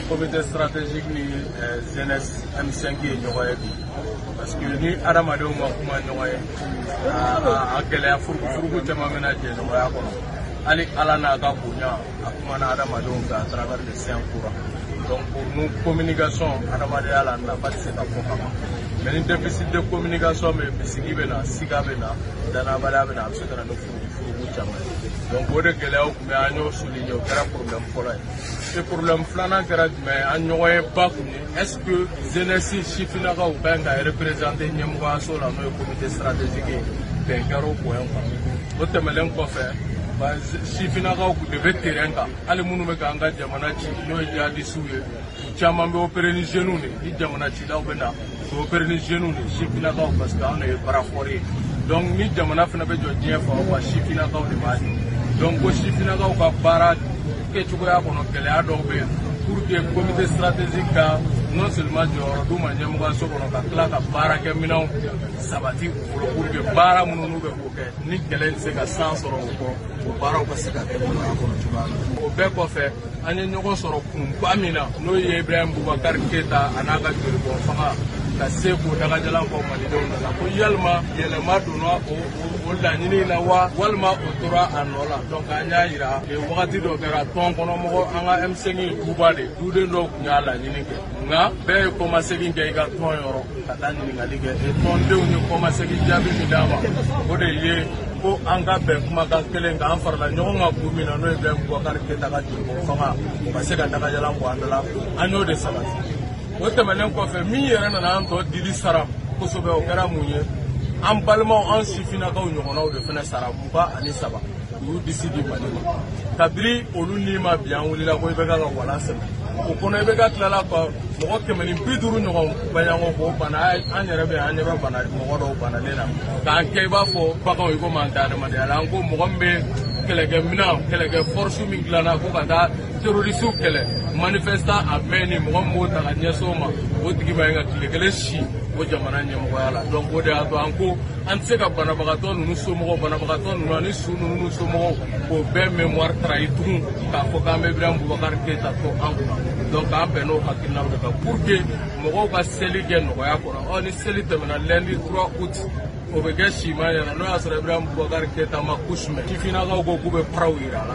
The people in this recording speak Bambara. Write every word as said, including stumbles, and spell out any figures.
comité stratégique ni jeunesse M cinq ye ɲɔgɔn ye bi parce que ni adamadenw ma kuma ɲɔgɔn ye a gɛlɛya furugu caman bɛna jɛ ɲɔgɔnya kɔnɔ hali ala n'a ka bonya a kumana adamadenw fɛ à travers les saints courants. Donc pour nous, communication, adamadenya la nafa tɛ se ka fɔ kama mais ni déficit de communication bɛ bisigi bɛ na siga bɛ na danabaliya bɛ na a bɛ se ka na ni furugu caman ye. Donc o de gɛlɛyaw tun bɛ an y'o souligner o kɛra problème fɔlɔ ye. Et problème filanan kɛra jumɛn ye an ɲɔgɔn ye ba kun ye est ce que jeunesse sifinnakaw ka kan ka représenter ɲɛmɔgɔyaso la n'o ye comité stratégique ye bɛn kɛra o point kan. O tɛmɛnen kɔfɛ sifinnakaw de bɛ terrain kan hali minnu bɛ k'an ka jamana ci n'o ye jihadistes ye caman bɛ opérer ni jeunes de ni jamana cilaw bɛ na o opérer ni jeunes de sifinnakaw parce que anw de ye baara fɔri ye. Donc ni jamana fana bɛ jɔ diɲɛ fan o fan sifinnakaw de b'a kɛ. Donc ko sifinnakaw ka baara kɛcogoya kɔnɔ gɛlɛya dɔw bɛ yen pour que comité stratégique ka non seulement jɔyɔrɔ d'u ma ɲɛmɔgɔyaso kɔnɔ ka tila ka baarakɛminɛnw sabati u bolo pour que baara minnu n'u bɛ k'o kɛ ni kɛlɛ tɛ se ka san sɔrɔ o kɔ o baaraw ka se ka kɛ nɔgɔya kɔnɔ cogoya min na. O bɛɛ kɔfɛ an ye ɲɔgɔn sɔrɔ kunba min na n'o ye Ibrahim Boubacar Keita a n'a ka jolibɔn fanga ka se k'o dagajalan fɔ malidenw ɲɛna ko yalima yɛlɛma donna o laɲini la wa walima o tora a nɔ la. Donc an y'a yira wagati dɔ kɛra tɔn kɔnɔ mɔgɔ an ka M cinq ye duba de duden dɔw tun y'a laɲini kɛ nka bɛɛ ye kɔmasegin kɛ i ka tɔn yɔrɔ ka taa ɲininkali kɛ tɔndenw ye kɔmasegin jaabi min d'a ma o de ye ko an ka bɛn kumakan kelen kan an farala ɲɔgɔn kan kun min na n'o ye Ibrahim Boubacar Keita ka jolibɔn fanga o ka se ka dagajalan bɔ an da la an y'o de sabati. O tɛmɛnen kɔfɛ min yɛrɛ nana an tɔ dili sara kosɛbɛ o kɛra mun ye an balimaw an sifinnakaw ɲɔgɔnnaw de fana sara mugan ani saba u y'u disi di Mali ma kabiri olu ni ma bi an wulila ko i bɛ ka ka walan sɛbɛn o kɔnɔ i bɛ ka tilala ka mɔgɔ kɛmɛ ni bi duuru ɲɔgɔn baɲango k'o bana an yɛrɛ bɛ an ɲɛ bɛ bana mɔgɔ dɔw banalen na k'an kɛ i b'a fɔ baganw i komi an tɛ adamadenya la an ko mɔgɔ min bɛ kɛlɛkɛminɛn kɛlɛkɛ force min dilanna ko ka taa terroriste kɛlɛ manifestant a bɛɛ ni mɔgɔ min b'o ta ka ɲɛsin o ma o tigi b'a ye ka tile kelen si o jamana ɲɛmɔgɔya la. Donc o de y'a to an ko an tɛ se ka banabagatɔ ninnu somɔgɔw banabagatɔ ninnu ani su ninnu somɔgɔw k'o bɛɛ mémoire trahi tugun k'a fɔ k'an bɛ Ibrahim Boubacar Keita to an kunna. Donc an bɛn n'o hakilinaw de kan pour que mɔgɔw ka seli kɛ nɔgɔya kɔnɔ. Ɔ ni seli tɛmɛna lundi trois août o bɛ kɛ siman ɲɛna n'o y'a sɔrɔ Ibrahim Boubacar Keita ma couche mɛn sifinnakaw ko k'u bɛ paraw yira a la.